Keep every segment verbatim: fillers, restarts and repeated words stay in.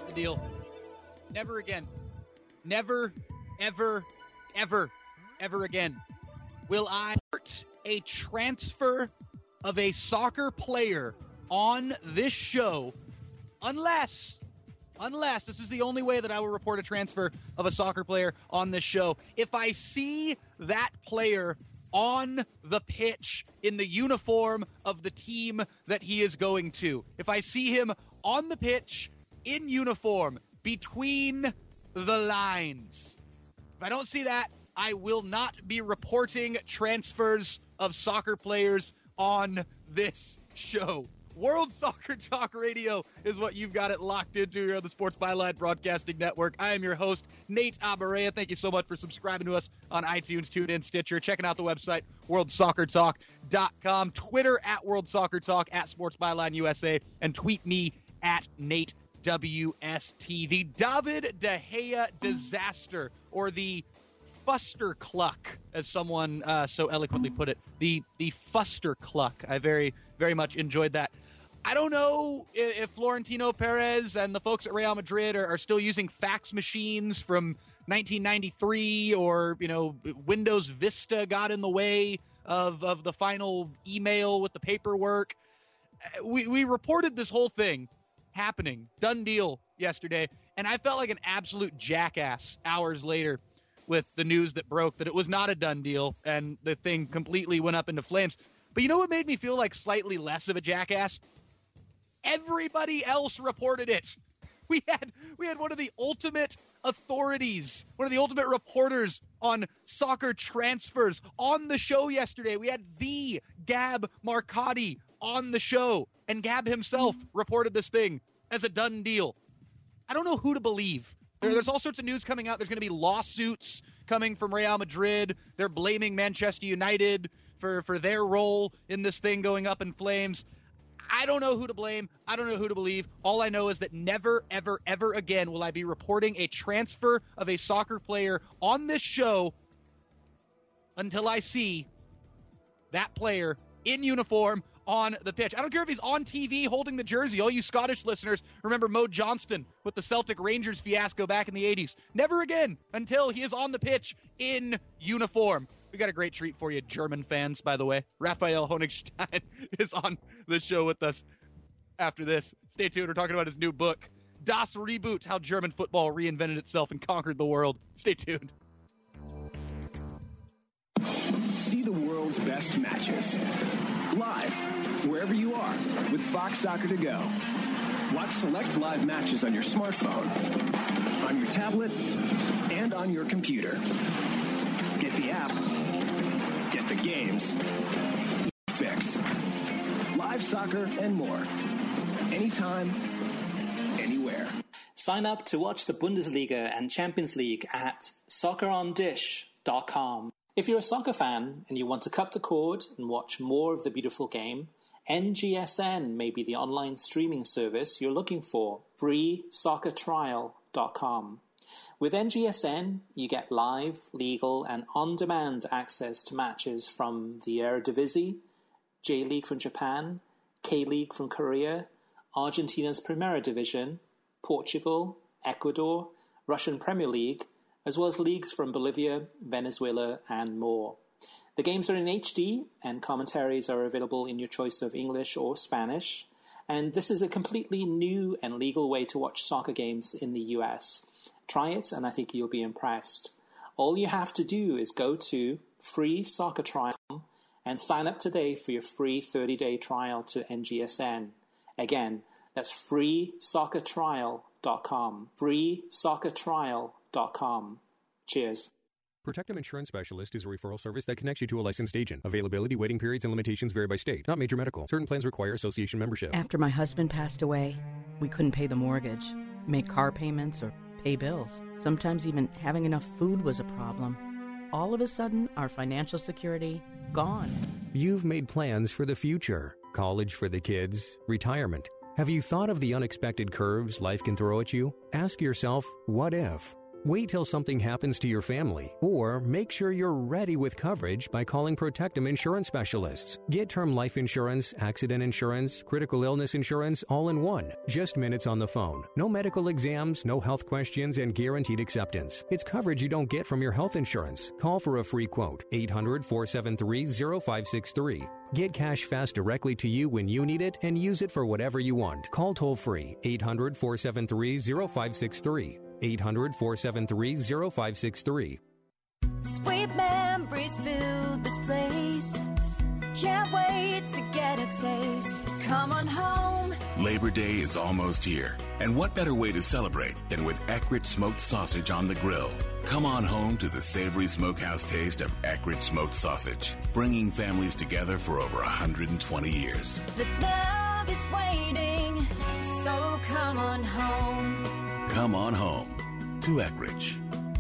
the deal. Never again. Never, ever, ever, ever again will I support a transfer of a soccer player on this show unless, unless, this is the only way that I will report a transfer of a soccer player on this show. If I see that player on the pitch in the uniform of the team that he is going to. If I see him on the pitch in uniform between the lines. If I don't see that, I will not be reporting transfers of soccer players on this show. World Soccer Talk Radio is what you've got it locked into here on the Sports Byline Broadcasting Network. I am your host, Nate Abaurrea. Thank you so much for subscribing to us on iTunes, TuneIn, Stitcher, checking out the website, world soccer talk dot com, Twitter at World Soccer Talk, at Sports Byline U S A, and tweet me at Nate W S T. The David De Gea disaster, or the Fuster Cluck, as someone uh, so eloquently put it. The the Fuster Cluck. I very, very much enjoyed that. I don't know if Florentino Perez and the folks at Real Madrid are, are still using fax machines from nineteen ninety-three, or, you know, Windows Vista got in the way of, of the final email with the paperwork. We, we reported this whole thing happening, done deal, yesterday, and I felt like an absolute jackass hours later with the news that broke that it was not a done deal and the thing completely went up into flames. But you know what made me feel like slightly less of a jackass? Everybody else reported it. We had we had one of the ultimate authorities, one of the ultimate reporters on soccer transfers on the show yesterday. We had the Gab Marcotti on the show, and Gab himself reported this thing as a done deal. I don't know who to believe. There, there's all sorts of news coming out. There's going to be lawsuits coming from Real Madrid. They're blaming Manchester United for, for their role in this thing going up in flames. I don't know who to blame. I don't know who to believe. All I know is that never, ever, ever again will I be reporting a transfer of a soccer player on this show until I see that player in uniform on the pitch. I don't care if he's on T V holding the jersey. All you Scottish listeners remember Mo Johnston with the Celtic Rangers fiasco back in the eighties. Never again until he is on the pitch in uniform. We got a great treat for you, German fans, by the way. Raphael Honigstein is on the show with us after this. Stay tuned. We're talking about his new book, Das Reboot, How German Football Reinvented Itself and Conquered the World. Stay tuned. See the world's best matches live, wherever you are, with Fox Soccer to Go. Watch select live matches on your smartphone, on your tablet, and on your computer. Get the app, get the games, fix. Live soccer and more. Anytime, anywhere. Sign up to watch the Bundesliga and Champions League at soccer on dish dot com. If you're a soccer fan and you want to cut the cord and watch more of the beautiful game, N G S N may be the online streaming service you're looking for. free soccer trial dot com. With N G S N, you get live, legal, and on-demand access to matches from the Eredivisie, J-League from Japan, K-League from Korea, Argentina's Primera Division, Portugal, Ecuador, Russian Premier League, as well as leagues from Bolivia, Venezuela, and more. The games are in H D, and commentaries are available in your choice of English or Spanish, and this is a completely new and legal way to watch soccer games in the U S. Try it, and I think you'll be impressed. All you have to do is go to free soccer trial dot com and sign up today for your free thirty-day trial to N G S N. Again, that's free soccer trial dot com. free soccer trial dot com. Cheers. Protectum Insurance Specialist is a referral service that connects you to a licensed agent. Availability, waiting periods, and limitations vary by state. Not major medical. Certain plans require association membership. After my husband passed away, we couldn't pay the mortgage, make car payments, or pay bills. Sometimes even having enough food was a problem. All of a sudden, our financial security, gone. You've made plans for the future. College for the kids, retirement. Have you thought of the unexpected curves life can throw at you? Ask yourself, what if? Wait till something happens to your family, or make sure you're ready with coverage by calling Protectum Insurance Specialists. Get term life insurance, accident insurance, critical illness insurance all in one. Just minutes on the phone. No medical exams, no health questions, and guaranteed acceptance. It's coverage you don't get from your health insurance. Call for a free quote. eight hundred, four seven three, zero five six three. Get cash fast directly to you when you need it and use it for whatever you want. Call toll free. eight hundred, four seven three, zero five six three. eight hundred, four seven three, zero five six three. Sweet memories fill this place. Can't wait to get a taste. Come on home. Labor Day is almost here. And what better way to celebrate than with Eckrich smoked sausage on the grill? Come on home to the savory smokehouse taste of Eckrich smoked sausage, bringing families together for over one hundred twenty years. The love is waiting, so come on home. Come on home to Eckrich.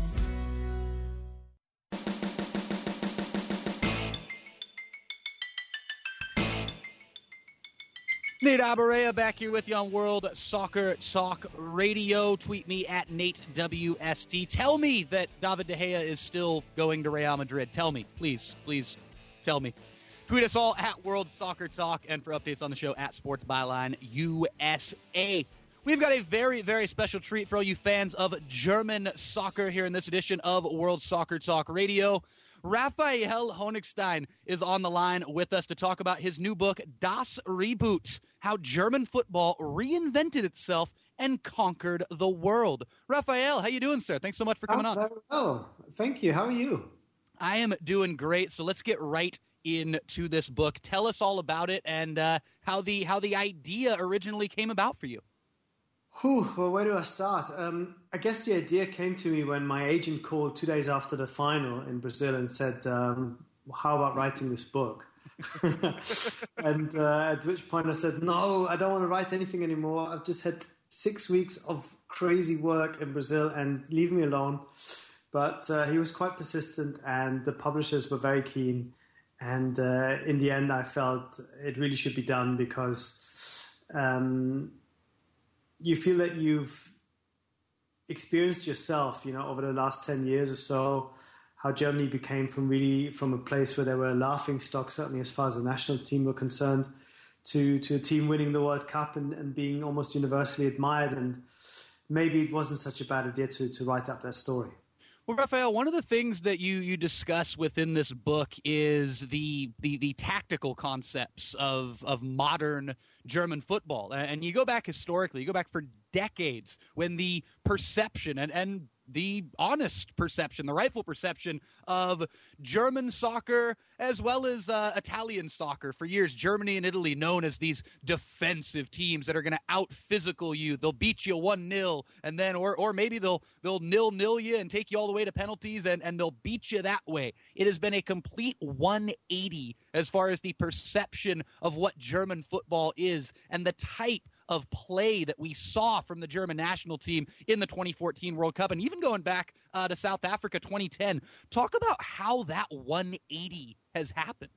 Nate Abaurrea back here with you on World Soccer Talk Radio. Tweet me at Nate W S T. Tell me that David De Gea is still going to Real Madrid. Tell me, please, please tell me. Tweet us all at World Soccer Talk, and for updates on the show at Sports Byline U S A. We've got a very, very special treat for all you fans of German soccer here in this edition of World Soccer Talk Radio. Raphael Honigstein is on the line with us to talk about his new book, Das Reboot, How German Football Reinvented Itself and Conquered the World. Raphael, how you doing, sir? Thanks so much for coming I'm on. Very well. Thank you. How are you? I am doing great, so let's get right into this book. Tell us all about it and uh, how the how the idea originally came about for you. Whew, well, where do I start? Um, I guess the idea came to me when my agent called two days after the final in Brazil and said, um, how about writing this book? and uh, at which point I said, no, I don't want to write anything anymore. I've just had six weeks of crazy work in Brazil and leave me alone. But uh, he was quite persistent and the publishers were very keen. And uh, in the end, I felt it really should be done because um, you feel that you've experienced yourself, you know, over the last ten years or so, how Germany became from really from a place where they were a laughing stock, certainly as far as the national team were concerned, to, to a team winning the World Cup and, and being almost universally admired. And maybe it wasn't such a bad idea to, to write up that story. Well, Raphael, one of the things that you, you discuss within this book is the, the the tactical concepts of of modern German football. And you go back historically, you go back for decades when the perception and, and the honest perception, the rightful perception of German soccer as well as uh, Italian soccer. For years, Germany and Italy known as these defensive teams that are going to out-physical you. They'll beat you one nil, and then, or or maybe they'll they'll nil-nil you and take you all the way to penalties, and, and they'll beat you that way. It has been a complete one eighty as far as the perception of what German football is and the type of play that we saw from the German national team in the twenty fourteen World Cup, and even going back uh, to South Africa twenty ten. Talk about how that one eighty has happened.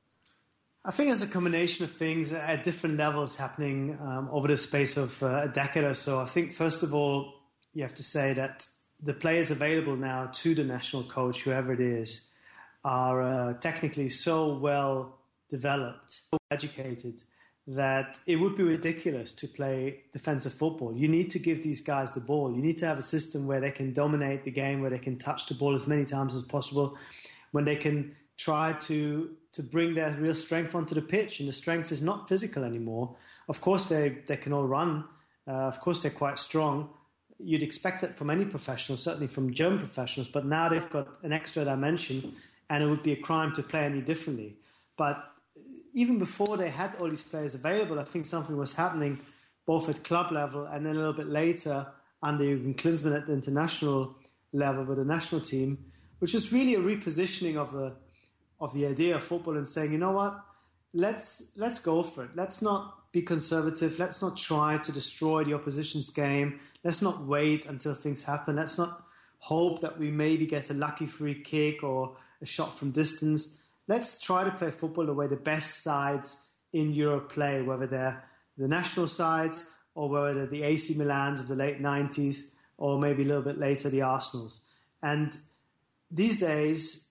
I think it's a combination of things at different levels happening um, over the space of uh, a decade or so. I think, first of all, you have to say that the players available now to the national coach, whoever it is, are uh, technically so well developed, so educated, that it would be ridiculous to play defensive football. You need to give these guys the ball. You need to have a system where they can dominate the game, where they can touch the ball as many times as possible, when they can try to to bring their real strength onto the pitch. And the strength is not physical anymore. Of course, they, they can all run. Uh, of course, they're quite strong. You'd expect it from any professional, certainly from German professionals. But now they've got an extra dimension, and it would be a crime to play any differently. But even before they had all these players available, I think something was happening both at club level and then a little bit later under Jürgen Klinsmann at the international level with the national team, which is really a repositioning of the of the idea of football and saying, you know what, let's let's go for it. Let's not be conservative. Let's not try to destroy the opposition's game. Let's not wait until things happen. Let's not hope that we maybe get a lucky free kick or a shot from distance. Let's try to play football the way the best sides in Europe play, whether they're the national sides or whether they're the A C Milans of the late nineties or maybe a little bit later the Arsenals. And these days,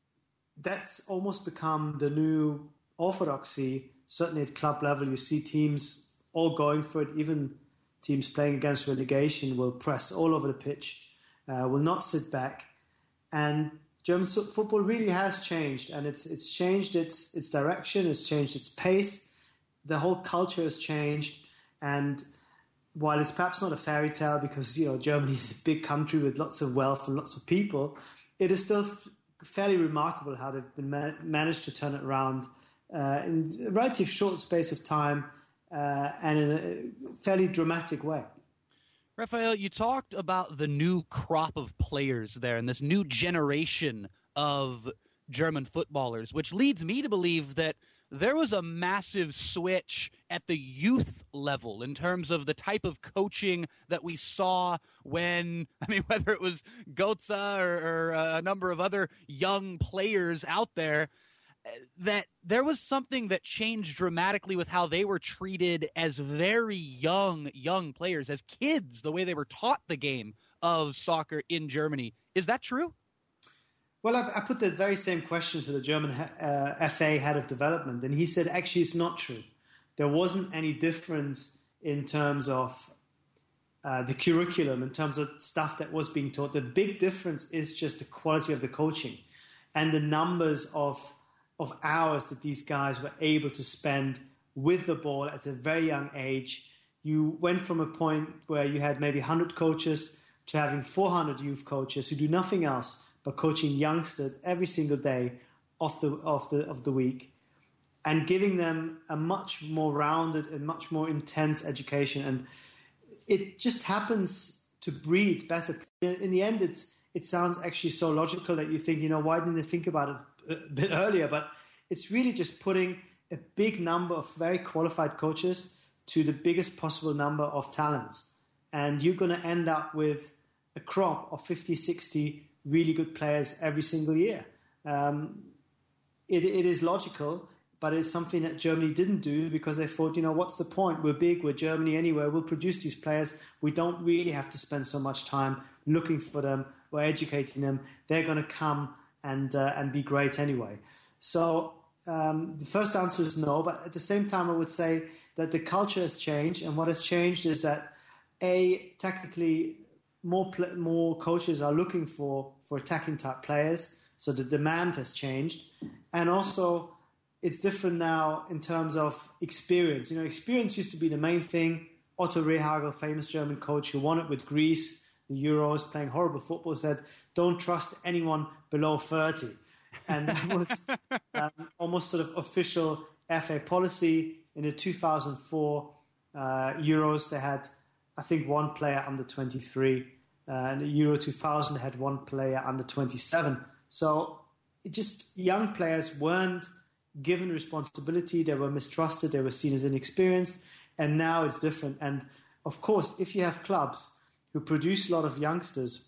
that's almost become the new orthodoxy. Certainly at club level, you see teams all going for it. Even teams playing against relegation will press all over the pitch, uh, will not sit back. And German football really has changed, and it's it's changed its its direction, it's changed its pace. The whole culture has changed, and while it's perhaps not a fairy tale because, you know, Germany is a big country with lots of wealth and lots of people, it is still f- fairly remarkable how they've been ma- managed to turn it around uh, in a relatively short space of time uh, and in a fairly dramatic way. Raphael, you talked about the new crop of players there and this new generation of German footballers, which leads me to believe that there was a massive switch at the youth level in terms of the type of coaching that we saw when, I mean, whether it was Götze or, or a number of other young players out there, that there was something that changed dramatically with how they were treated as very young, young players, as kids, the way they were taught the game of soccer in Germany. Is that true? Well, I, I put the very same question to the German uh, F A head of development, and he said, actually, it's not true. There wasn't any difference in terms of uh, the curriculum, in terms of stuff that was being taught. The big difference is just the quality of the coaching and the numbers of of hours that these guys were able to spend with the ball at a very young age. You went from a point where you had maybe one hundred coaches to having four hundred youth coaches who do nothing else but coaching youngsters every single day of the of the of the week, and giving them a much more rounded and much more intense education. And it just happens to breed better. In the end, it's it sounds actually so logical that you think, you know, why didn't they think about it a bit earlier? But it's really just putting a big number of very qualified coaches to the biggest possible number of talents. And you're going to end up with a crop of fifty, sixty really good players every single year. Um, it, it is logical, but it's something that Germany didn't do because they thought, you know, what's the point? We're big, we're Germany anyway, we'll produce these players. We don't really have to spend so much time looking for them or educating them. They're going to come and uh, and be great anyway. So um, the first answer is no, but at the same time I would say that the culture has changed, and what has changed is that, A, technically more pl- more coaches are looking for, for attacking type players, so the demand has changed. And also it's different now in terms of experience. You know, experience used to be the main thing. Otto Rehhagel, famous German coach who won it with Greece, the Euros, playing horrible football, said, don't trust anyone below thirty. And that was um, almost sort of official F A policy. In the two thousand four uh, Euros, they had, I think, one player under twenty-three. Uh, and the Euro two thousand had one player under twenty-seven. So it just young players weren't given responsibility. They were mistrusted. They were seen as inexperienced. And now it's different. And of course, if you have clubs who produce a lot of youngsters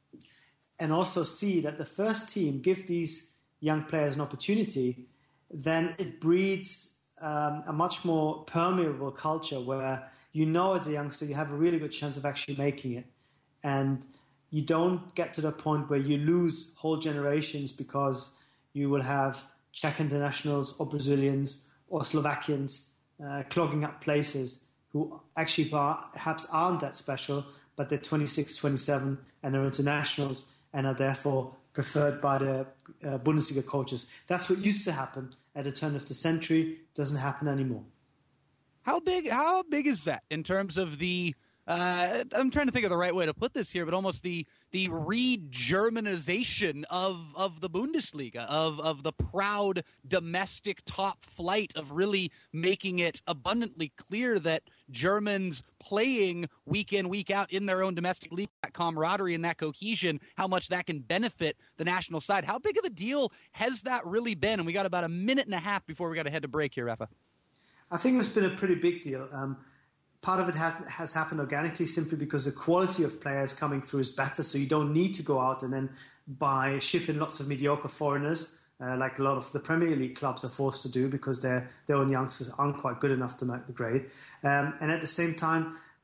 and also see that the first team give these young players an opportunity, then it breeds um, a much more permeable culture where you know as a youngster you have a really good chance of actually making it. And you don't get to the point where you lose whole generations because you will have Czech internationals or Brazilians or Slovakians uh, clogging up places who actually perhaps aren't that special, but they're twenty-six, twenty-seven and are internationals and are therefore preferred by the uh, Bundesliga coaches. That's what used to happen at the turn of the century. Doesn't happen anymore. How big? How big is that in terms of the? Uh, I'm trying to think of the right way to put this here, but almost the the re-Germanization of of the Bundesliga, of of the proud domestic top flight, of really making it abundantly clear that Germans playing week in, week out in their own domestic league, that camaraderie and that cohesion, how much that can benefit the national side. How big of a deal has that really been? And we got about a minute and a half before we got to head to break here, Rafa. I think it's been a pretty big deal. Um, part of it has, has happened organically simply because the quality of players coming through is better, so you don't need to go out and then buy, ship in lots of mediocre foreigners, uh, like a lot of the Premier League clubs are forced to do because their their own youngsters aren't quite good enough to make the grade. Um, and at the same time,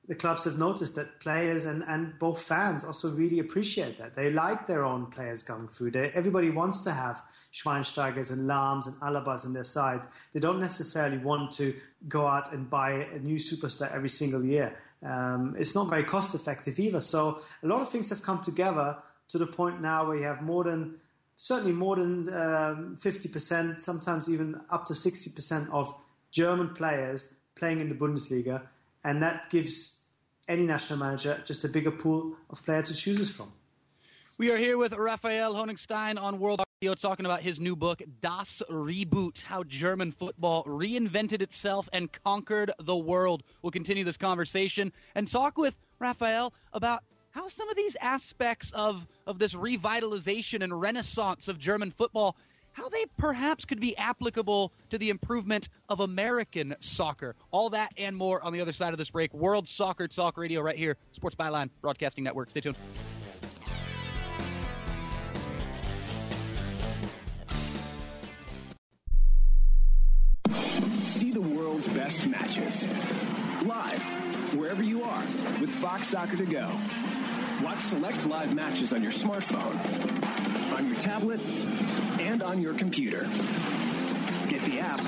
the clubs have noticed that players and, and both fans also really appreciate that. They like their own players going through. They, everybody wants to have Schweinsteigers and Lahms and Alabas on their side. They don't necessarily want to go out and buy a new superstar every single year. Um, it's not very cost effective either. So a lot of things have come together to the point now where you have more than, certainly more than um, fifty percent, sometimes even up to sixty percent of German players playing in the Bundesliga. And that gives any national manager just a bigger pool of players to choose from. We are here with Raphael Honigstein on World Radio talking about his new book, Das Reboot, How German Football Reinvented Itself and Conquered the World. We'll continue this conversation and talk with Raphael about how some of these aspects of, of this revitalization and renaissance of German football, how they perhaps could be applicable to the improvement of American soccer. All that and more on the other side of this break. World Soccer Talk Radio right here, Sports Byline Broadcasting Network. Stay tuned. See the world's best matches live wherever you are with Fox Soccer to Go. Watch select live matches on your smartphone, on your tablet, and on your computer. Get the app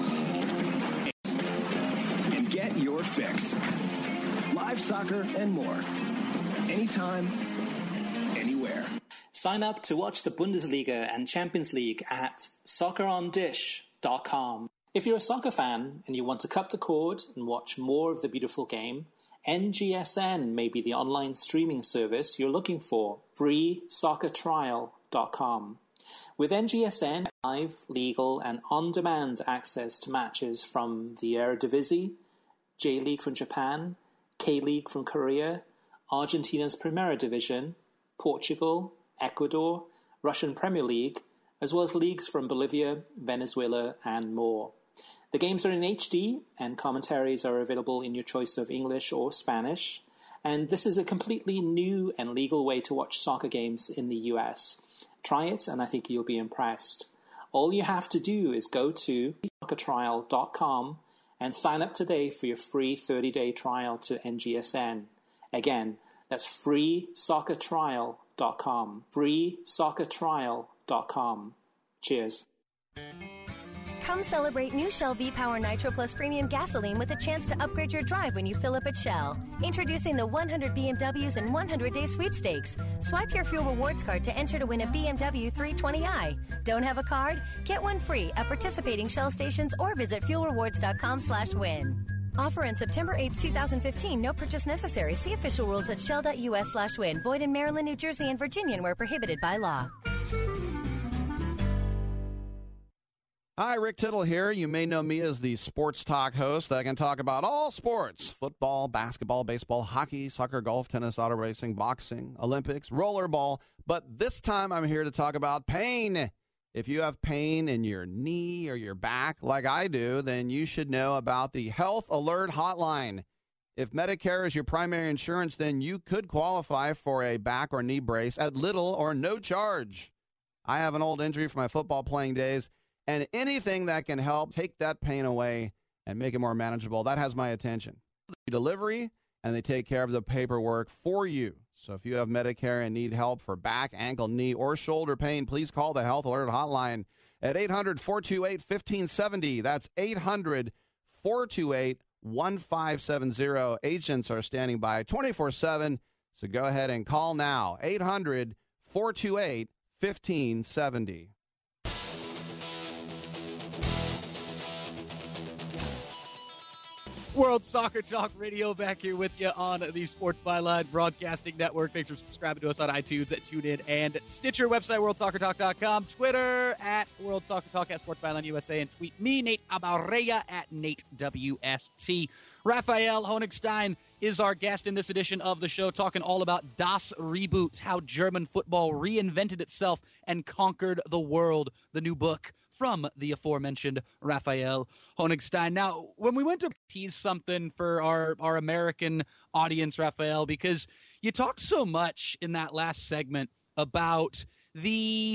and get your fix. Live soccer and more. Anytime, anywhere. Sign up to watch the Bundesliga and Champions League at soccer on dish dot com. If you're a soccer fan and you want to cut the cord and watch more of the beautiful game, N G S N may be the online streaming service you're looking for. free soccer trial dot com. With N G S N, live, legal, and on-demand access to matches from the Eredivisie, J-League from Japan, K-League from Korea, Argentina's Primera Division, Portugal, Ecuador, Russian Premier League, as well as leagues from Bolivia, Venezuela, and more. The games are in H D, and commentaries are available in your choice of English or Spanish, and this is a completely new and legal way to watch soccer games in the U S. Try it, and I think you'll be impressed. All you have to do is go to soccer trial dot com and sign up today for your free thirty-day trial to N G S N. Again, that's free soccer trial dot com. free soccer trial dot com. Cheers. Come celebrate new Shell V-Power Nitro Plus Premium Gasoline with a chance to upgrade your drive when you fill up at Shell. Introducing the one hundred B M Ws and one hundred day sweepstakes. Swipe your fuel rewards card to enter to win a B M W three twenty i. Don't have a card? Get one free at participating Shell stations or visit fuel rewards dot com slash win. Offer on September eighth, twenty fifteen. No purchase necessary. See official rules at shell dot U S slash win. Void in Maryland, New Jersey, and Virginia where prohibited by law. Hi, Rick Tittle here. You may know me as the sports talk host that can talk about all sports: football, basketball, baseball, hockey, soccer, golf, tennis, auto racing, boxing, Olympics, rollerball. But this time I'm here to talk about pain. If you have pain in your knee or your back like I do, then you should know about the Health Alert Hotline. If Medicare is your primary insurance, then you could qualify for a back or knee brace at little or no charge. I have an old injury from my football playing days, and anything that can help take that pain away and make it more manageable, that has my attention. Delivery, and they take care of the paperwork for you. So if you have Medicare and need help for back, ankle, knee, or shoulder pain, please call the Health Alert Hotline at eight hundred, four two eight, one five seven zero. That's eight hundred, four two eight, one five seven zero. Agents are standing by twenty-four seven, so go ahead and call now. eight hundred, four two eight, one five seven zero. World Soccer Talk Radio back here with you on the Sports Byline Broadcasting Network. Thanks for subscribing to us on iTunes, at TuneIn, and Stitcher. Website, world soccer talk dot com. Twitter, at World Soccer Talk, at Sports Byline U S A. And tweet me, Nate Abarrea, at Nate W S T. Raphael Honigstein is our guest in this edition of the show, talking all about Das Reboot, How German Football Reinvented Itself and Conquered the World, the new book from the aforementioned Raphael Honigstein. Now, when we went to tease something for our, our American audience, Raphael, because you talked so much in that last segment about the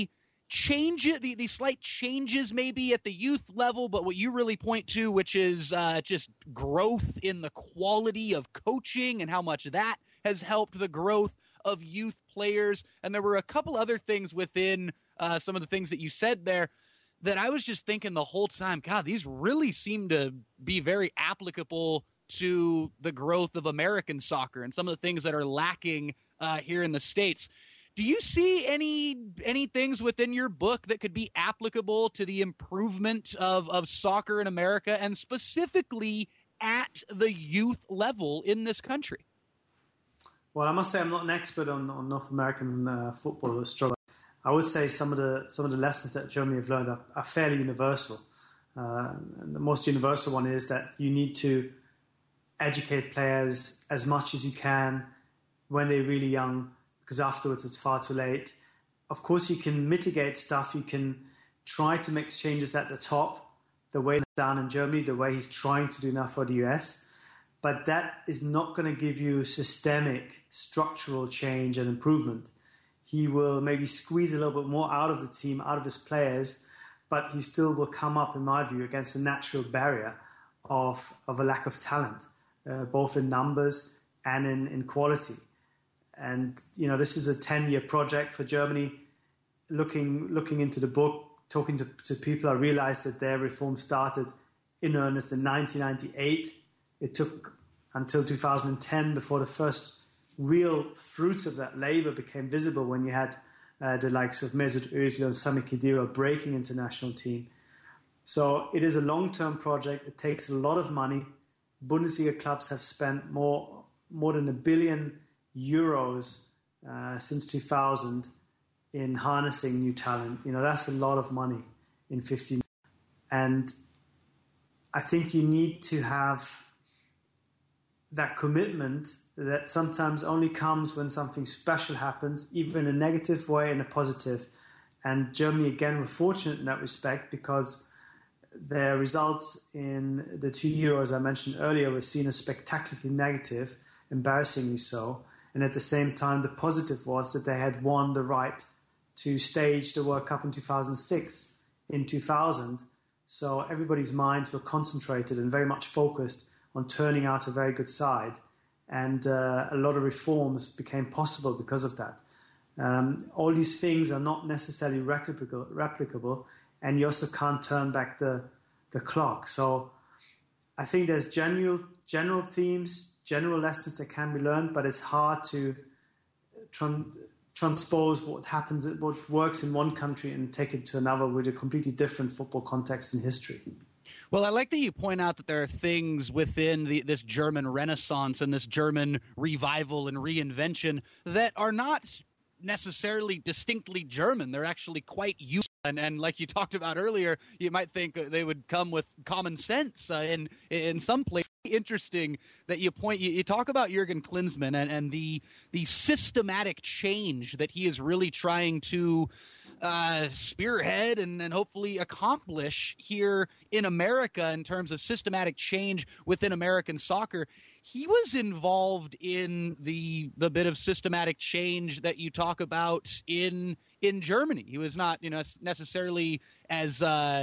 changes, the, the slight changes maybe at the youth level, but what you really point to, which is uh, just growth in the quality of coaching and how much that has helped the growth of youth players. And there were a couple other things within uh, some of the things that you said there that I was just thinking the whole time, God, these really seem to be very applicable to the growth of American soccer and some of the things that are lacking uh, here in the States. Do you see any any things within your book that could be applicable to the improvement of, of soccer in America and specifically at the youth level in this country? Well, I must say I'm not an expert on, on North American uh, football or struggle. I would say some of the some of the lessons that Germany have learned are, are fairly universal. Uh, and the most universal one is that you need to educate players as much as you can when they're really young, because afterwards it's far too late. Of course, you can mitigate stuff. You can try to make changes at the top, the way down in Germany, the way he's trying to do now for the U S. But that is not going to give you systemic, structural change and improvement. He will maybe squeeze a little bit more out of the team, out of his players, but he still will come up, in my view, against a natural barrier of, of a lack of talent, uh, both in numbers and in, in quality. And, you know, this is a ten-year project for Germany. Looking looking into the book, talking to, to people, I realized that their reform started in earnest in nineteen ninety-eight. It took until two thousand ten before the first real fruits of that labor became visible, when you had uh, the likes of Mesut Özil and Sami Khedira breaking into national team. So it is a long-term project. It takes a lot of money. Bundesliga clubs have spent more more than a billion euros uh, since two thousand in harnessing new talent. You know, that's a lot of money in fifteen. And I think you need to have that commitment that sometimes only comes when something special happens, either in a negative way and a positive. And Germany, again, were fortunate in that respect, because their results in the two Euros I mentioned earlier were seen as spectacularly negative, embarrassingly so. And at the same time, the positive was that they had won the right to stage the World Cup in two thousand six, in two thousand. So everybody's minds were concentrated and very much focused on turning out a very good side. And uh, a lot of reforms became possible because of that. Um, all these things are not necessarily replicable, replicable, and you also can't turn back the, the clock. So I think there's general, general themes, general lessons that can be learned, but it's hard to tran- transpose what happens, what works in one country and take it to another with a completely different football context and history. Well, I like that you point out that there are things within the, this German Renaissance and this German revival and reinvention that are not necessarily distinctly German. They're actually quite useful. And, and like you talked about earlier, you might think they would come with common sense uh, in, in some places. Interesting that you point, you, you talk about Jurgen Klinsmann and, and the, the systematic change that he is really trying to Uh, spearhead and, and hopefully accomplish here in America in terms of systematic change within American soccer. He was involved in the the bit of systematic change that you talk about in in Germany. He was not, you know, necessarily as uh,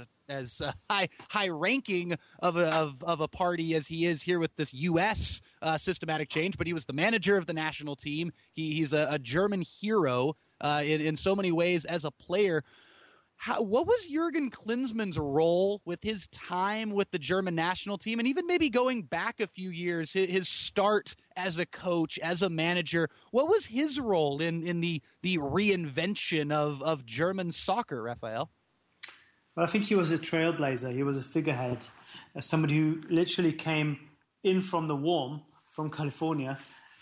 as uh, high high ranking of a, of of a party as he is here with this U S uh, systematic change, but he was the manager of the national team. He, he's a, a German hero. Uh, in, in so many ways as a player. How, what was Jurgen Klinsmann's role with his time with the German national team, and even maybe going back a few years, his, his start as a coach, as a manager? What was his role in, in the, the reinvention of, of German soccer, Raphael? Well, I think he was a trailblazer. He was a figurehead, as somebody who literally came in from the warm, from California,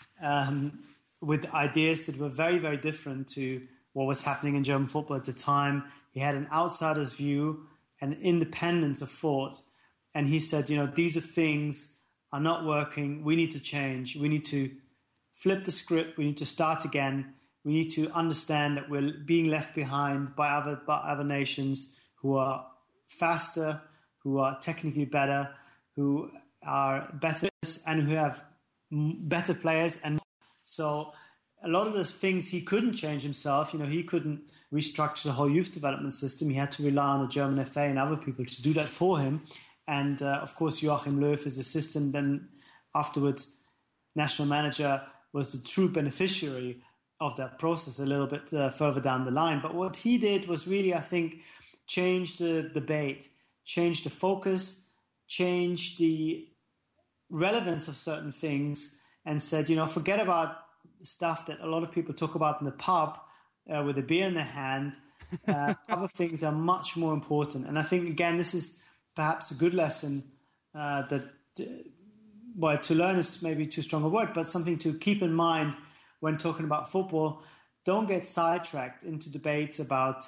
um, with ideas that were very, very different to what was happening in German football at the time. He had an outsider's view, an independence of thought. And he said, you know, these are things are not working. We need to change. We need to flip the script. We need to start again. We need to understand that we're being left behind by other, by other nations who are faster, who are technically better, who are better, and who have better players. And so a lot of those things he couldn't change himself. You know, he couldn't restructure the whole youth development system. He had to rely on the German F A and other people to do that for him. And, uh, of course, Joachim Löw, his assistant, then afterwards national manager, was the true beneficiary of that process a little bit uh, further down the line. But what he did was really, I think, change the debate, change the focus, change the relevance of certain things, and said, you know, forget about stuff that a lot of people talk about in the pub uh, with a beer in their hand. Uh, other things are much more important. And I think, again, this is perhaps a good lesson uh, that, uh, well, to learn is maybe too strong a word, but something to keep in mind when talking about football. Don't get sidetracked into debates about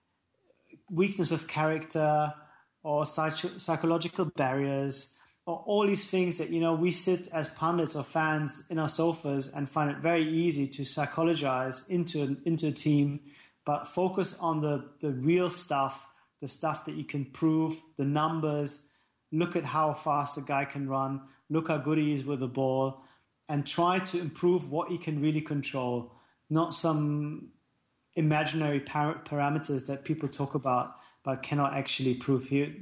weakness of character or psych- psychological barriers or all these things that, you know, we sit as pundits or fans in our sofas and find it very easy to psychologize into an, into a team, but focus on the, the real stuff, the stuff that you can prove, the numbers. Look at how fast a guy can run, look how good he is with the ball, and try to improve what he can really control, not some imaginary par- parameters that people talk about but cannot actually prove here,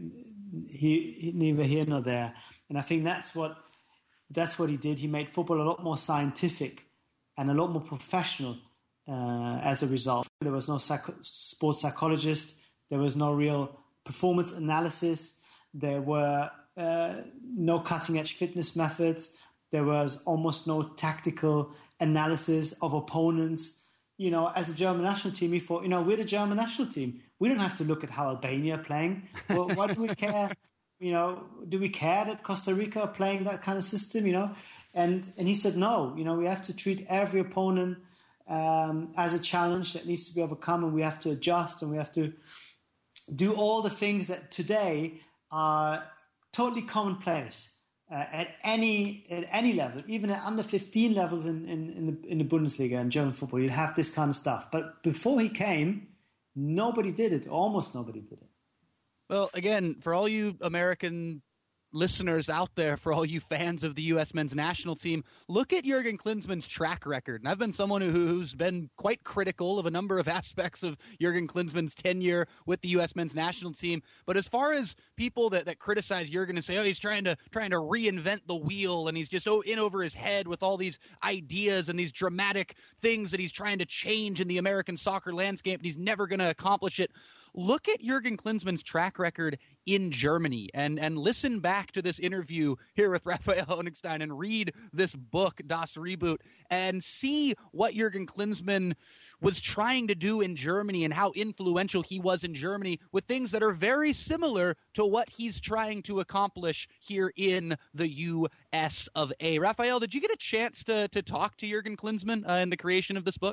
he, neither here nor there. And I think that's what that's what he did. He made football a lot more scientific and a lot more professional uh, as a result. There was no psych- sports psychologist. There was no real performance analysis. There were uh, no cutting-edge fitness methods. There was almost no tactical analysis of opponents. You know, as a German national team, we thought, you know, we're the German national team. We don't have to look at how Albania are playing. Well, why do we care? You know, do we care that Costa Rica are playing that kind of system, you know? And and he said, no, you know, we have to treat every opponent um, as a challenge that needs to be overcome, and we have to adjust, and we have to do all the things that today are totally commonplace uh, at any at any level, even at under fifteen levels in, in, in, the, in the Bundesliga and German football. You'd have this kind of stuff. But before he came, nobody did it. Almost nobody did it. Well, again, for all you American listeners out there, for all you fans of the U S men's national team, look at Jurgen Klinsmann's track record. And I've been someone who, who's been quite critical of a number of aspects of Jurgen Klinsmann's tenure with the U S men's national team. But as far as people that, that criticize Jurgen and say, oh, he's trying to trying to reinvent the wheel and he's just oh, in over his head with all these ideas and these dramatic things that he's trying to change in the American soccer landscape and he's never going to accomplish it. Look at Jurgen Klinsmann's track record in Germany and, and listen back to this interview here with Raphael Honigstein and read this book, Das Reboot, and see what Jurgen Klinsmann was trying to do in Germany and how influential he was in Germany with things that are very similar to what he's trying to accomplish here in the U S of A. Raphael, did you get a chance to, to talk to Jurgen Klinsmann uh, in the creation of this book?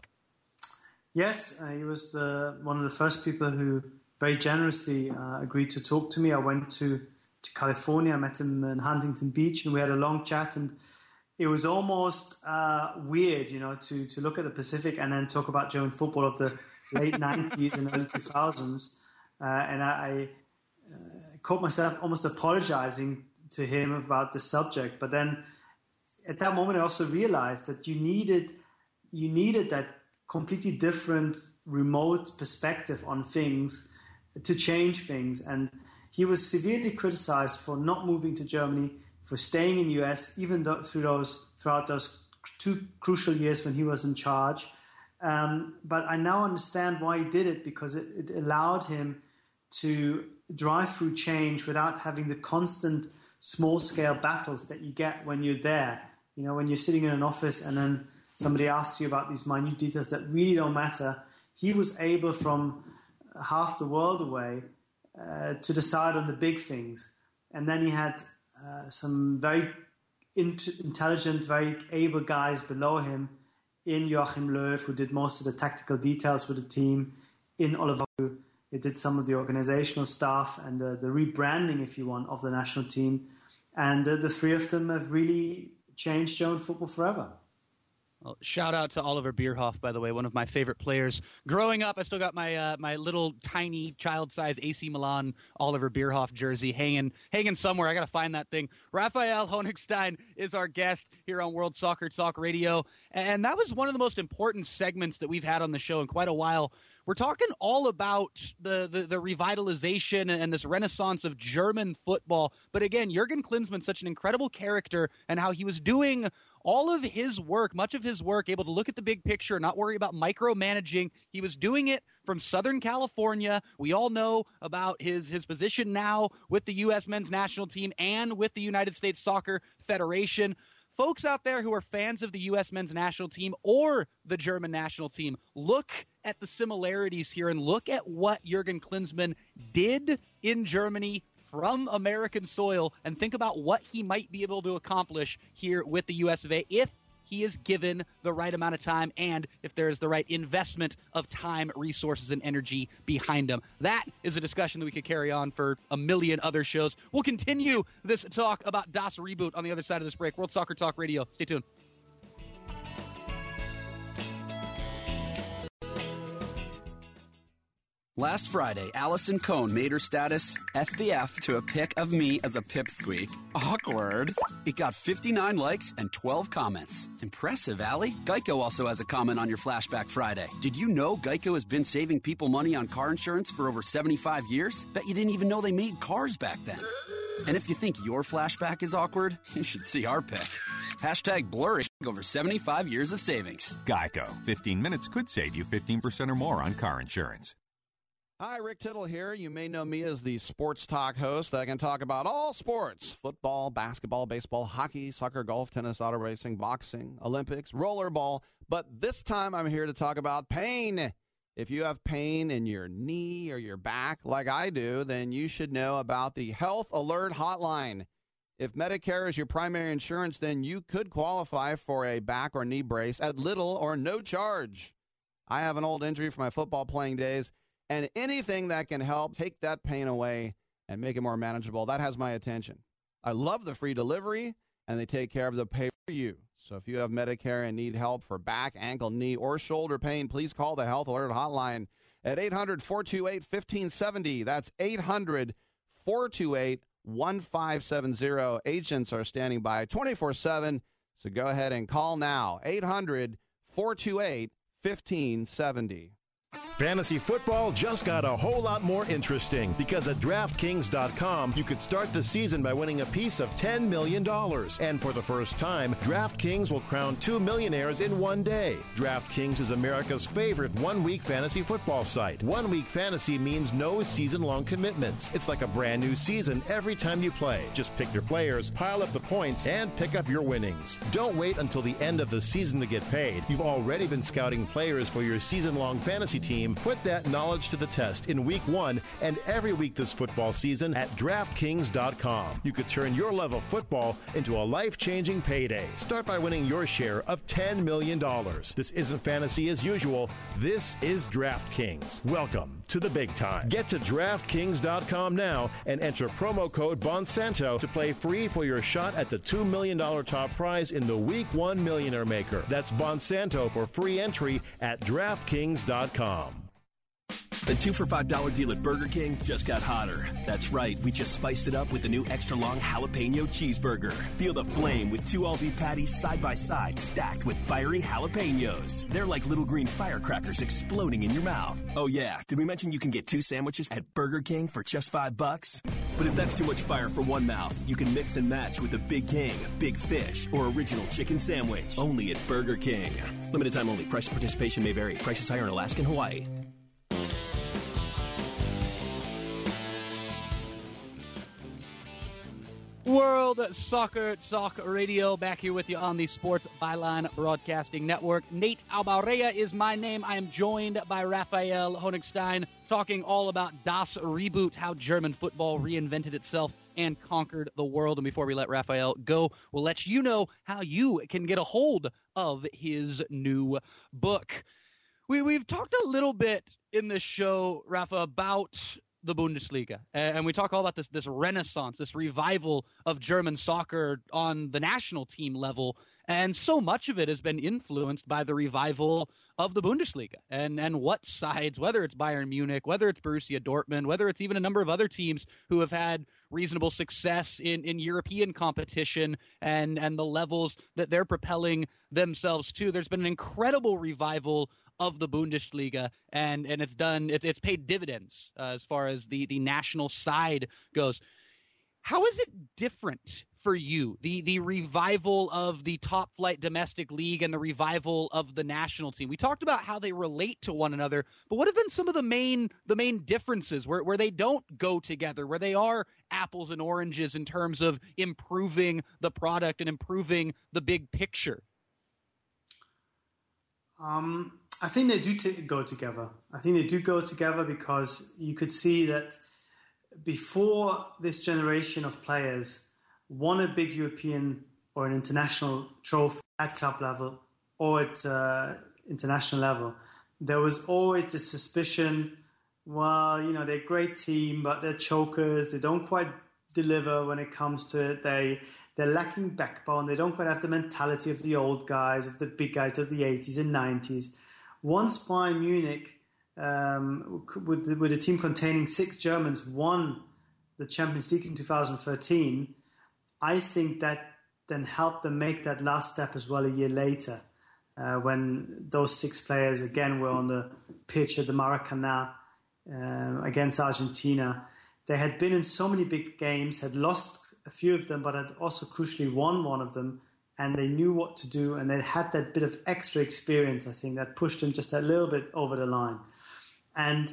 Yes, uh, he was the, one of the first people who very generously uh, agreed to talk to me. I went to, to California, I met him in Huntington Beach, and we had a long chat. And it was almost uh, weird, you know, to, to look at the Pacific and then talk about German football of the late nineties and early two thousands. Uh, and I, I uh, caught myself almost apologizing to him about the subject. But then at that moment, I also realized that you needed you needed that completely different remote perspective on things to change things. And he was severely criticized for not moving to Germany, for staying in the U S, even though through those, throughout those two crucial years when he was in charge. Um, but I now understand why he did it, because it, it allowed him to drive through change without having the constant small-scale battles that you get when you're there. You know, when you're sitting in an office and then somebody asks you about these minute details that really don't matter. He was able, from half the world away, uh, to decide on the big things. And then he had uh, some very int- intelligent, very able guys below him in Joachim Löw, who did most of the tactical details with the team, in Oliver, who did some of the organizational stuff and the, the rebranding, if you want, of the national team. And uh, the three of them have really changed German football forever. Well, shout out to Oliver Bierhoff, by the way, one of my favorite players. Growing up, I still got my uh, my little tiny child-size A C Milan Oliver Bierhoff jersey hanging hanging somewhere. I got to find that thing. Raphael Honigstein is our guest here on World Soccer Talk Radio, and that was one of the most important segments that we've had on the show in quite a while. We're talking all about the, the, the revitalization and this renaissance of German football. But again, Jurgen Klinsmann's such an incredible character, and how he was doing all of his work, much of his work, able to look at the big picture, not worry about micromanaging. He was doing it from Southern California. We all know about his, his position now with the U S men's national team and with the United States Soccer Federation. Folks out there who are fans of the U S men's national team or the German national team, look at the similarities here and look at what Jurgen Klinsmann did in Germany from American soil, and think about what he might be able to accomplish here with the U S of A if he is given the right amount of time and if there is the right investment of time, resources, and energy behind him. That is a discussion that we could carry on for a million other shows. We'll continue this talk about Das Reboot on the other side of this break. World Soccer Talk Radio. Stay tuned. Last Friday, Allison Cohn made her status F B F to a pic of me as a pipsqueak. Awkward. It got fifty-nine likes and twelve comments. Impressive, Allie. Geico also has a comment on your Flashback Friday. Did you know Geico has been saving people money on car insurance for over seventy-five years? Bet you didn't even know they made cars back then. And if you think your flashback is awkward, you should see our pic. Hashtag blurry over seventy-five years of savings. Geico. fifteen minutes could save you fifteen percent or more on car insurance. Hi, Rick Tittle here. You may know me as the sports talk host that can talk about all sports: football, basketball, baseball, hockey, soccer, golf, tennis, auto racing, boxing, Olympics, rollerball. But this time I'm here to talk about pain. If you have pain in your knee or your back like I do, then you should know about the Health Alert Hotline. If Medicare is your primary insurance, then you could qualify for a back or knee brace at little or no charge. I have an old injury from my football playing days, and anything that can help take that pain away and make it more manageable, that has my attention. I love the free delivery, and they take care of the pay for you. So if you have Medicare and need help for back, ankle, knee, or shoulder pain, please call the Health Alert Hotline at eight hundred, four two eight, one five seven zero. That's eight hundred, four two eight, one five seven zero. Agents are standing by twenty-four seven, so go ahead and call now. eight hundred, four two eight, one five seven zero. Fantasy football just got a whole lot more interesting because at DraftKings dot com, you could start the season by winning a piece of ten million dollars. And for the first time, DraftKings will crown two millionaires in one day. DraftKings is America's favorite one-week fantasy football site. One-week fantasy means no season-long commitments. It's like a brand new season every time you play. Just pick your players, pile up the points, and pick up your winnings. Don't wait until the end of the season to get paid. You've already been scouting players for your season-long fantasy team. Put that knowledge to the test in week one and every week this football season at DraftKings dot com. You could turn your love of football into a life-changing payday. Start by winning your share of ten million dollars. This isn't fantasy as usual. This is DraftKings. Welcome to the big time. Get to DraftKings dot com now and enter promo code Bonsanto to play free for your shot at the two million dollars top prize in the Week one Millionaire Maker. That's Bonsanto for free entry at DraftKings dot com. The two for five dollar deal at Burger King just got hotter. That's right, we just spiced it up with the new extra-long jalapeno cheeseburger. Feel the flame with two all-beef patties side by side, stacked with fiery jalapenos. They're like little green firecrackers exploding in your mouth. Oh yeah, did we mention you can get two sandwiches at Burger King for just five bucks? But if that's too much fire for one mouth, you can mix and match with the Big King, Big Fish, or Original Chicken Sandwich. Only at Burger King. Limited time only. Price and participation may vary. Prices higher in Alaska and Hawaii. World Soccer Talk Radio, back here with you on the Sports Byline Broadcasting Network. Nate Albarea is my name. I am joined by Raphael Honigstein, talking all about Das Reboot, how German football reinvented itself and conquered the world. And before we let Raphael go, we'll let you know how you can get a hold of his new book. We, we've talked a little bit in this show, Rafa, about the Bundesliga, and we talk all about this this renaissance, this revival of German soccer on the national team level, and so much of it has been influenced by the revival of the Bundesliga and and what sides, whether it's Bayern Munich, whether it's Borussia Dortmund, whether it's even a number of other teams who have had reasonable success in, in European competition and and the levels that they're propelling themselves to. There's been an incredible revival of the Bundesliga, and and it's done. It's it's paid dividends uh, as far as the the national side goes. How is it different for you, the the revival of the top flight domestic league and the revival of the national team? We talked about how they relate to one another, but what have been some of the main the main differences where where they don't go together, where they are apples and oranges in terms of improving the product and improving the big picture? Um. I think they do t- go together. I think they do go together because you could see that before this generation of players won a big European or an international trophy at club level or at uh, international level, there was always the suspicion, well, you know, they're a great team, but they're chokers. They don't quite deliver when it comes to it. They, they're lacking backbone. They don't quite have the mentality of the old guys, of the big guys of the eighties and nineties. Once Bayern Munich, um, with, with a team containing six Germans, won the Champions League in two thousand thirteen, I think that then helped them make that last step as well a year later, uh, when those six players again were on the pitch at the Maracanã uh, against Argentina. They had been in so many big games, had lost a few of them, but had also crucially won one of them. And they knew what to do, and they had that bit of extra experience, I think, that pushed them just a little bit over the line. And,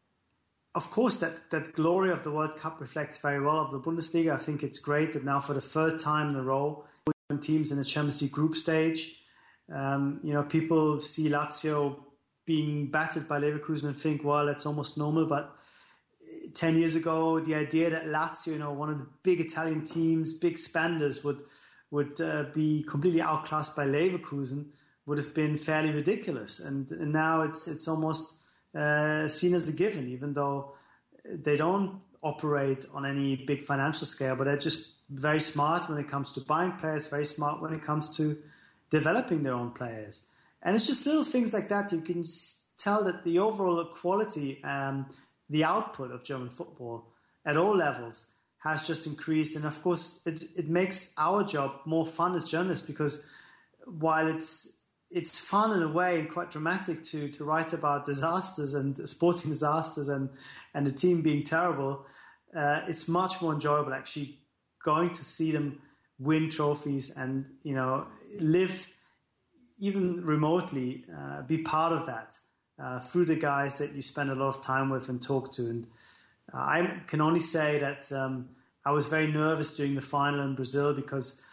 of course, that, that glory of the World Cup reflects very well of the Bundesliga. I think it's great that now for the third time in a row, teams in the Champions League group stage, um, you know, people see Lazio being battered by Leverkusen and think, well, it's almost normal. But ten years ago, the idea that Lazio, you know, one of the big Italian teams, big spenders, would... would uh, be completely outclassed by Leverkusen would have been fairly ridiculous. And, and now it's it's almost uh, seen as a given, even though they don't operate on any big financial scale, but they're just very smart when it comes to buying players, very smart when it comes to developing their own players. And it's just little things like that. You can tell that the overall quality and the output of German football at all levels has just increased. And of course, it, it makes our job more fun as journalists, because while it's it's fun in a way and quite dramatic to to write about disasters and sporting disasters and, and the team being terrible, uh, it's much more enjoyable actually going to see them win trophies and, you know, live even remotely, uh, be part of that uh, through the guys that you spend a lot of time with and talk to. And I can only say that um, I was very nervous during the final in Brazil, because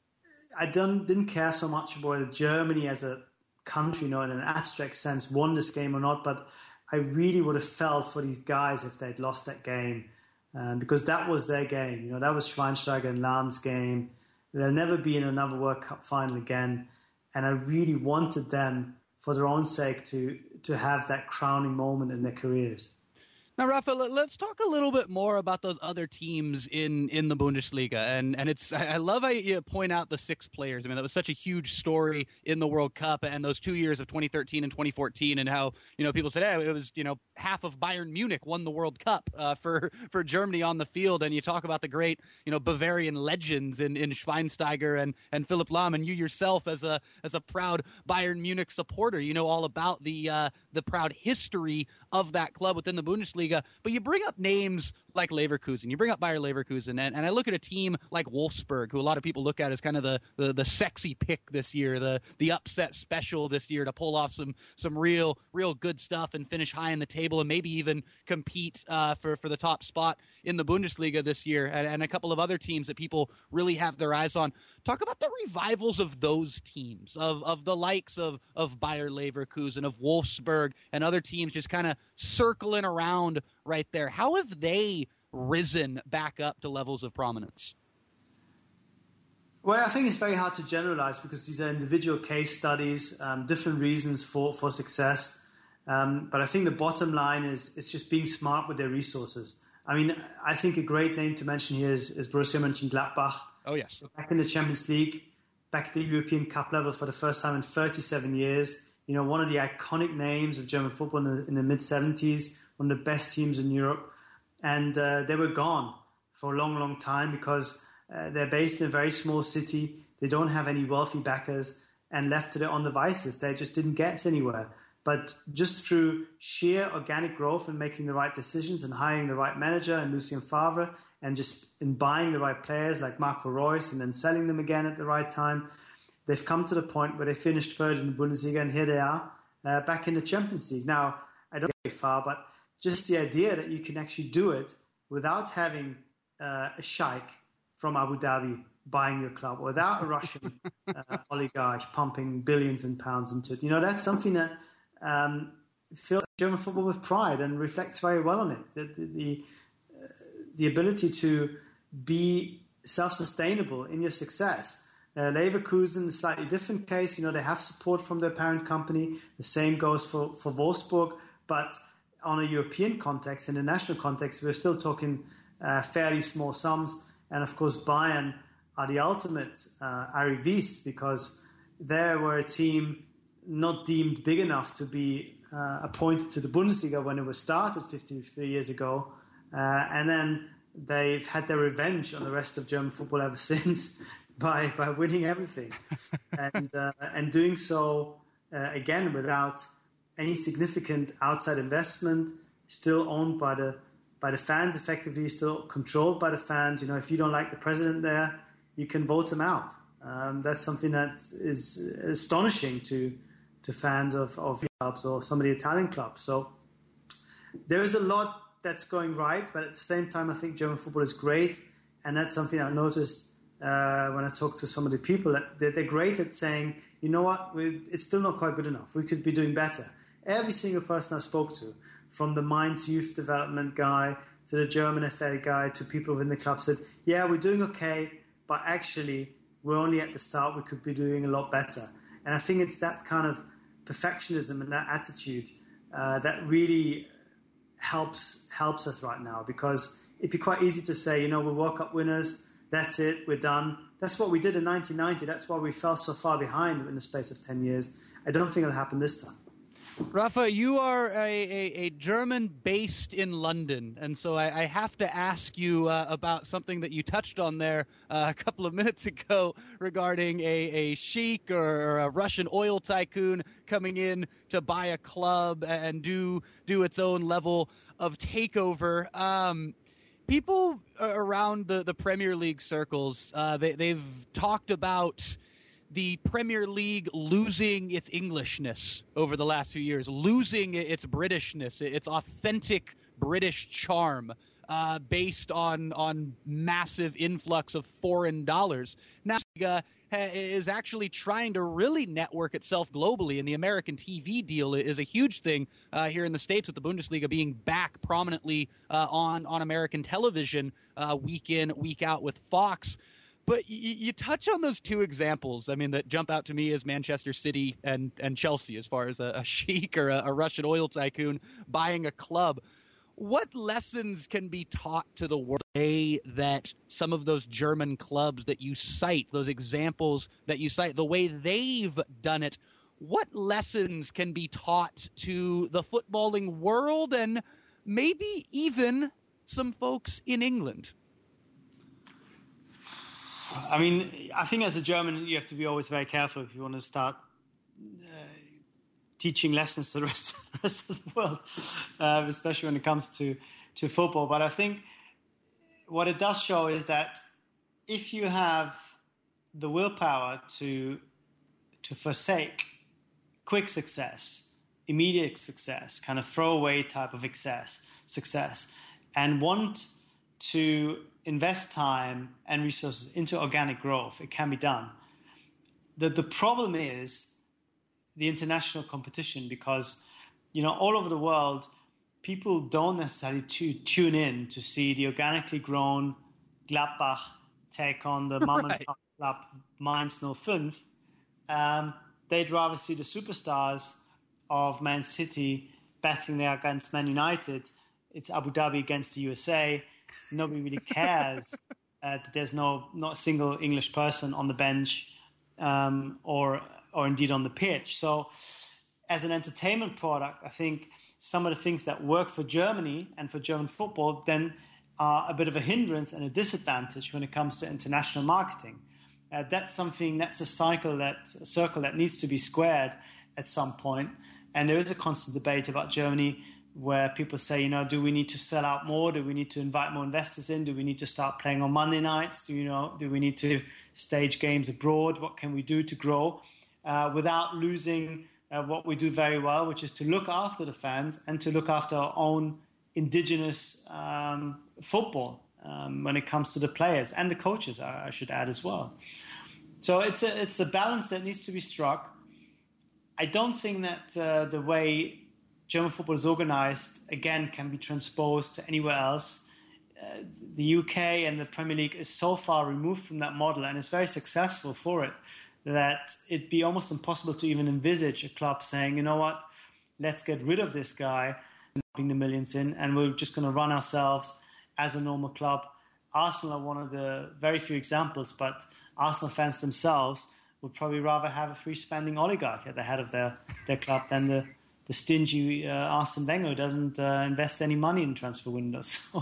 I didn't, didn't care so much about whether Germany as a country, you know, in an abstract sense, won this game or not, but I really would have felt for these guys if they'd lost that game, um, because that was their game. You know, that was Schweinsteiger and Lahm's game. They'll never be in another World Cup final again, and I really wanted them, for their own sake, to to have that crowning moment in their careers. Now, Rafa, let's talk a little bit more about those other teams in, in the Bundesliga. And and it's I love how you point out the six players. I mean, that was such a huge story in the World Cup and those two years of twenty thirteen and twenty fourteen, and how, you know, people said, hey, it was, you know, half of Bayern Munich won the World Cup uh, for, for Germany on the field. And you talk about the great, you know, Bavarian legends in, in Schweinsteiger and, and Philipp Lahm, and you yourself as a as a proud Bayern Munich supporter, you know all about the uh, the proud history of that club within the Bundesliga. But you bring up names like Leverkusen, you bring up Bayer Leverkusen, and, and I look at a team like Wolfsburg, who a lot of people look at as kind of the, the, the sexy pick this year, the the upset special this year to pull off some some real real good stuff and finish high in the table and maybe even compete uh, for, for the top spot in the Bundesliga this year, and, and a couple of other teams that people really have their eyes on. Talk about the revivals of those teams, of, of the likes of, of Bayer Leverkusen, of Wolfsburg, and other teams just kind of circling around right there. How have they risen back up to levels of prominence? Well, I think it's very hard to generalize, because these are individual case studies, um, different reasons for, for success. Um, but I think the bottom line is it's just being smart with their resources. I mean, I think a great name to mention here is, is Borussia Mönchengladbach. Oh, yes. Back in the Champions League, back at the European Cup level for the first time in thirty-seven years. You know, one of the iconic names of German football in the, in the mid-seventies, one of the best teams in Europe. And uh, they were gone for a long, long time because uh, they're based in a very small city. They don't have any wealthy backers, and left to their own devices, they just didn't get anywhere. But just through sheer organic growth and making the right decisions and hiring the right manager and Lucien Favre and just in buying the right players like Marco Reus and then selling them again at the right time, they've come to the point where they finished third in the Bundesliga, and here they are uh, back in the Champions League. Now, I don't go very far, but just the idea that you can actually do it without having uh, a sheikh from Abu Dhabi buying your club, without a Russian uh, oligarch pumping billions and pounds into it. You know, that's something that um, fills German football with pride and reflects very well on it. The, the, the, uh, the ability to be self-sustainable in your success. Uh, Leverkusen, a slightly different case. You know, they have support from their parent company. The same goes for, for Wolfsburg. But on a European context, in a national context, we're still talking uh, fairly small sums. And of course, Bayern are the ultimate uh, arrivistes because they were a team not deemed big enough to be uh, appointed to the Bundesliga when it was started fifty-three years ago. Uh, and then they've had their revenge on the rest of German football ever since by by winning everything. and uh, and doing so, uh, again, without any significant outside investment, still owned by the by the fans, effectively still controlled by the fans. You know, if you don't like the president there, you can vote him out. Um, that's something that is astonishing to to fans of, of clubs or some of the Italian clubs. So there is a lot that's going right, but at the same time, I think German football is great, and that's something I noticed uh, when I talk to some of the people. That they're, they're great at saying, you know what, we, it's still not quite good enough. We could be doing better. Every single person I spoke to, from the Mainz youth development guy to the German F A guy to people within the club, said, yeah, we're doing okay, but actually we're only at the start. We could be doing a lot better. And I think it's that kind of perfectionism and that attitude uh, that really helps helps us right now, because it'd be quite easy to say, you know, we're World Cup winners, that's it, we're done. That's what we did in nineteen ninety. That's why we fell so far behind in the space of ten years. I don't think it'll happen this time. Rafa, you are a, a, a German based in London, and so I, I have to ask you uh, about something that you touched on there uh, a couple of minutes ago regarding a, a sheik or a Russian oil tycoon coming in to buy a club and do do its own level of takeover. Um, people around the, the Premier League circles, uh, they, they've talked about the Premier League losing its Englishness over the last few years, losing its Britishness, its authentic British charm, uh, based on on massive influx of foreign dollars. Now, uh, is actually trying to really network itself globally, and the American T V deal is a huge thing uh, here in the States, with the Bundesliga being back prominently uh, on, on American television uh, week in, week out with Fox. But you, you touch on those two examples, I mean, that jump out to me as Manchester City and, and Chelsea, as far as a, a sheik or a, a Russian oil tycoon buying a club. What lessons can be taught to the world that some of those German clubs that you cite, those examples that you cite, the way they've done it, what lessons can be taught to the footballing world and maybe even some folks in England? I mean, I think as a German, you have to be always very careful if you want to start uh, teaching lessons to the rest, the rest of the world, uh, especially when it comes to, to football. But I think what it does show is that if you have the willpower to to forsake quick success, immediate success, kind of throwaway type of success, success, and want to invest time and resources into organic growth, it can be done. The, the problem is the international competition, because, you know, all over the world, people don't necessarily tu- tune in to see the organically grown Gladbach take on the mom and pop club Mainz oh five. Um, they'd rather see the superstars of Man City betting there against Man United, it's Abu Dhabi against the U S A. Nobody really cares uh, that there's no not a single English person on the bench um, or or indeed on the pitch. So as an entertainment product, I think some of the things that work for Germany and for German football then are a bit of a hindrance and a disadvantage when it comes to international marketing. Uh, that's something, that's a cycle, that a circle that needs to be squared at some point. And there is a constant debate about Germany where people say, you know, do we need to sell out more? Do we need to invite more investors in? Do we need to start playing on Monday nights? Do you know, do we need to stage games abroad? What can we do to grow uh, without losing uh, what we do very well, which is to look after the fans and to look after our own indigenous um, football um, when it comes to the players and the coaches, I, I should add as well. So it's a, it's a balance that needs to be struck. I don't think that uh, the way German football is organized, again, can be transposed to anywhere else. Uh, the U K and the Premier League is so far removed from that model and is very successful for it that it'd be almost impossible to even envisage a club saying, you know what, let's get rid of this guy and putting the millions in and we're just going to run ourselves as a normal club. Arsenal are one of the very few examples, but Arsenal fans themselves would probably rather have a free-spending oligarch at the head of their, their club than the, the stingy uh, Arsene Wenger who doesn't uh, invest any money in transfer windows. So,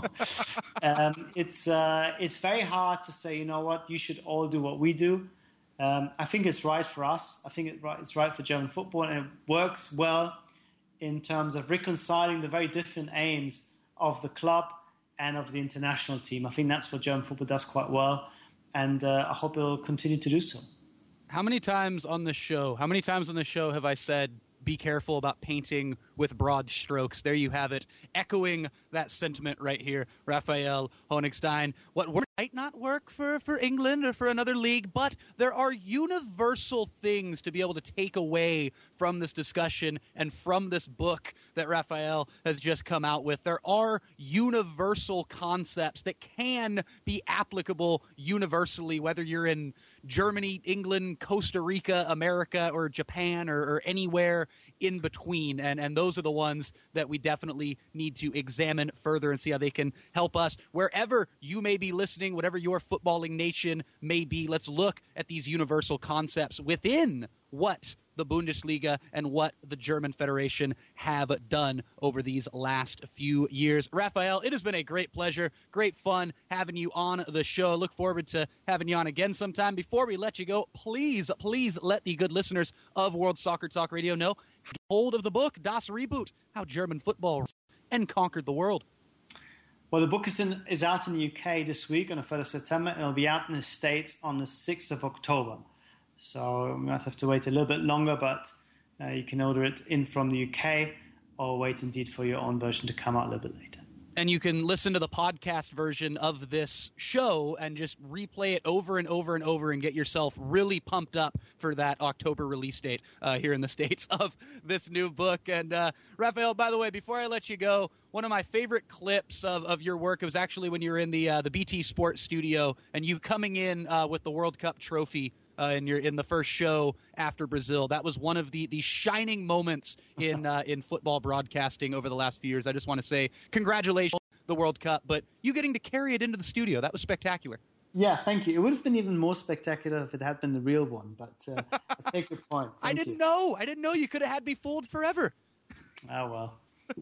um, it's uh, it's very hard to say, you know what, you should all do what we do. Um, I think it's right for us. I think it, it's right for German football, and it works well in terms of reconciling the very different aims of the club and of the international team. I think that's what German football does quite well, and uh, I hope it'll continue to do so. How many times on the show, how many times on the show have I said, be careful about painting with broad strokes? There you have it, echoing that sentiment right here. Raphael Honigstein. What word might not work for, for England or for another league, but there are universal things to be able to take away from this discussion and from this book that Raphael has just come out with. There are universal concepts that can be applicable universally, whether you're in Germany, England, Costa Rica, America, or Japan, or, or anywhere in between. And, and those are the ones that we definitely need to examine further and see how they can help us. Wherever you may be listening, whatever your footballing nation may be, let's look at these universal concepts within what the Bundesliga and what the German Federation have done over these last few years. Raphael, it has been a great pleasure, great fun having you on the show. Look forward to having you on again sometime. Before we let you go, please, please let the good listeners of World Soccer Talk Radio know, get hold of the book, Das Reboot, How German Football and Conquered the World. Well, the book is, in, is out in the U K this week on the third of September, and it'll be out in the States on the sixth of October. So we might have to wait a little bit longer, but uh, you can order it in from the U K or wait indeed for your own version to come out a little bit later. And you can listen to the podcast version of this show and just replay it over and over and over and get yourself really pumped up for that October release date uh, here in the States of this new book. And uh, Raphael, by the way, before I let you go, one of my favorite clips of, of your work, it was actually when you were in the uh, the B T Sports studio and you coming in uh, with the World Cup trophy. Uh, and you're in the first show after Brazil. That was one of the, the shining moments in uh, in football broadcasting over the last few years. I just want to say congratulations on the World Cup, but you getting to carry it into the studio, that was spectacular. Yeah, thank you. It would have been even more spectacular if it had been the real one, but uh, I take your point. Thank I didn't you. know. I didn't know you could have had me fooled forever. Oh, well.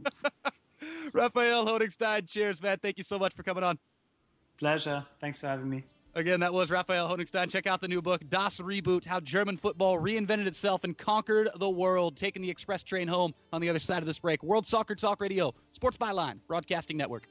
Raphael Honigstein, cheers, man. Thank you so much for coming on. Pleasure. Thanks for having me. Again, that was Raphael Honigstein. Check out the new book, Das Reboot, How German Football Reinvented Itself and Conquered the World. Taking the express train home on the other side of this break. World Soccer Talk Radio, Sports Byline, Broadcasting Network.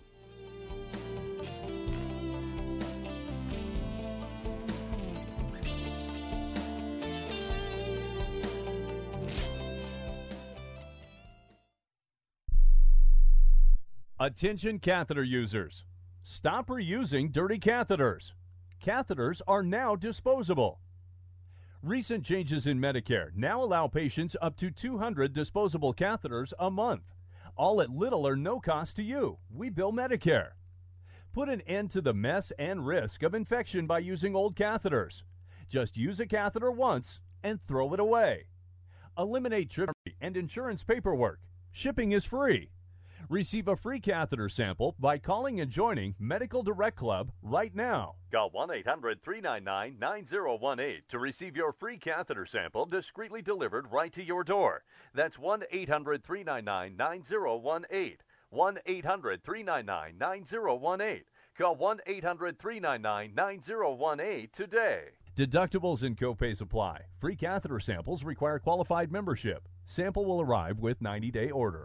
Attention catheter users. Stop reusing dirty catheters. Catheters are now disposable. Recent changes in Medicare now allow patients up to two hundred disposable catheters a month, all at little or no cost to you. We bill Medicare. Put an end to the mess and risk of infection by using old catheters. Just use a catheter once and throw it away. Eliminate trip and insurance paperwork. Shipping is free. Receive a free catheter sample by calling and joining Medical Direct Club right now. Call one eight hundred, three nine nine, nine zero one eight to receive your free catheter sample discreetly delivered right to your door. That's one eight hundred, three nine nine, nine zero one eight. one eight hundred, three nine nine, nine zero one eight. Call one eight hundred, three nine nine, nine zero one eight today. Deductibles and copays apply. Free catheter samples require qualified membership. Sample will arrive with ninety-day order.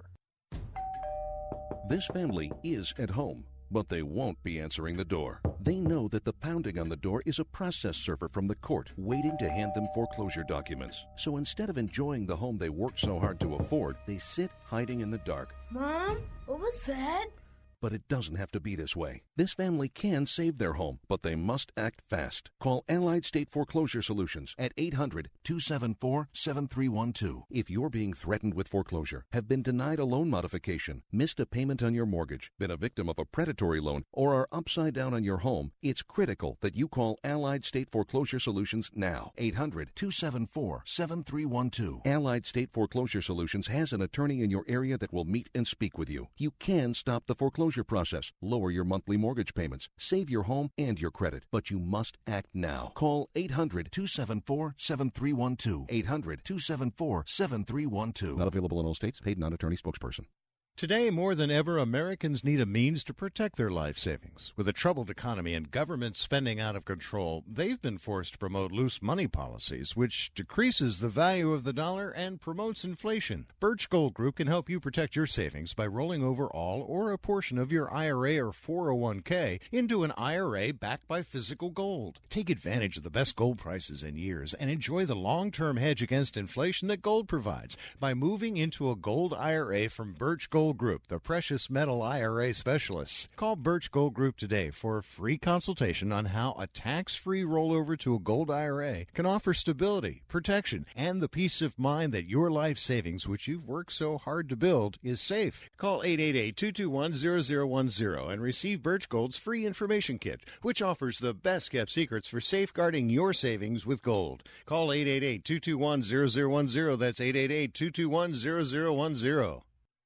This family is at home, but they won't be answering the door. They know that the pounding on the door is a process server from the court waiting to hand them foreclosure documents. So instead of enjoying the home they worked so hard to afford, they sit hiding in the dark. Mom, what was that? But it doesn't have to be this way. This family can save their home, but they must act fast. Call Allied State Foreclosure Solutions at eight hundred, two seven four, seven three one two. If you're being threatened with foreclosure, have been denied a loan modification, missed a payment on your mortgage, been a victim of a predatory loan, or are upside down on your home, it's critical that you call Allied State Foreclosure Solutions now. eight hundred, two seven four, seven three one two. Allied State Foreclosure Solutions has an attorney in your area that will meet and speak with you. You can stop the foreclosure process, lower your monthly mortgage payments, save your home and your credit, but you must act now. Call eight hundred, two seven four, seven three one two. eight hundred, two seven four, seven three one two. Not available in all states. Paid non-attorney spokesperson. Today, more than ever, Americans need a means to protect their life savings. With a troubled economy and government spending out of control, they've been forced to promote loose money policies, which decreases the value of the dollar and promotes inflation. Birch Gold Group can help you protect your savings by rolling over all or a portion of your I R A or four oh one k into an I R A backed by physical gold. Take advantage of the best gold prices in years and enjoy the long-term hedge against inflation that gold provides by moving into a gold I R A from Birch Gold Group, the precious metal I R A specialists. Call Birch Gold Group today for a free consultation on how a tax-free rollover to a gold I R A can offer stability, protection, and the peace of mind that your life savings, which you've worked so hard to build, is safe. Call eight eight eight, two two one, zero zero one zero and receive Birch Gold's free information kit, which offers the best-kept secrets for safeguarding your savings with gold. Call eight eight eight, two two one, zero zero one zero. That's eight eight eight, two two one, zero zero one zero.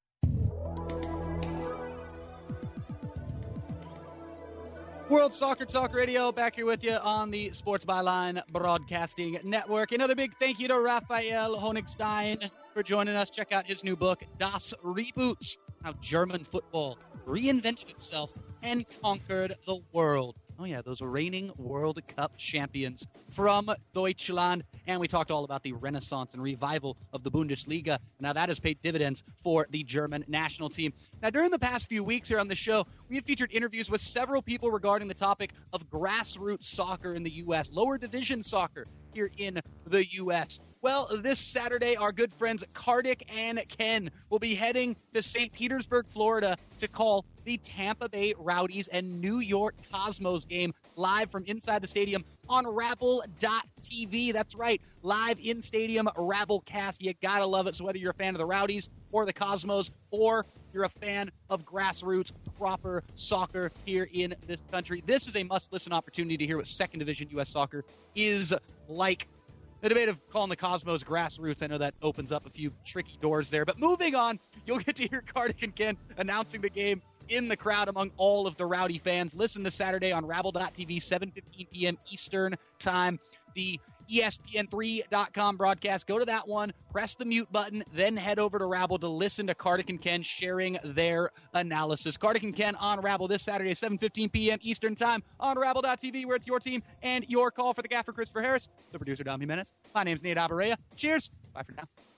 World Soccer Talk Radio, back here with you on the Sports Byline Broadcasting Network. Another big thank you to Raphael Honigstein for joining us. Check out his new book, Das Reboot, How German Football Reinvented Itself and Conquered the World. Oh, yeah, those reigning World Cup champions from Deutschland. And we talked all about the renaissance and revival of the Bundesliga. Now, that has paid dividends for the German national team. Now, during the past few weeks here on the show, we have featured interviews with several people regarding the topic of grassroots soccer in the U S, lower division soccer here in the U S. Well, this Saturday, our good friends Kartik and Ken will be heading to Saint Petersburg, Florida to call the Tampa Bay Rowdies and New York Cosmos game live from inside the stadium on Rabble dot T V. That's right, live in-stadium Rabblecast. You gotta love it. So whether you're a fan of the Rowdies or the Cosmos or you're a fan of grassroots, proper soccer here in this country, this is a must-listen opportunity to hear what Second Division U S soccer is like. The debate of calling the Cosmos grassroots, I know that opens up a few tricky doors there. But moving on, you'll get to hear Kartik and Ken announcing the game in the crowd among all of the Rowdy fans. Listen this Saturday on Rabble dot T V, seven fifteen p.m. Eastern Time. The E S P N three dot com broadcast. Go to that one, press the mute button, then head over to Rabble to listen to Kartik and Ken sharing their analysis. Kartik and Ken on Rabble this Saturday, seven fifteen p.m. Eastern Time on Rabble dot T V, where it's your team and your call. For the gaffer, Christopher Harris, the producer, Dom Jimenez. My name's Nate Abarea. Cheers. Bye for now.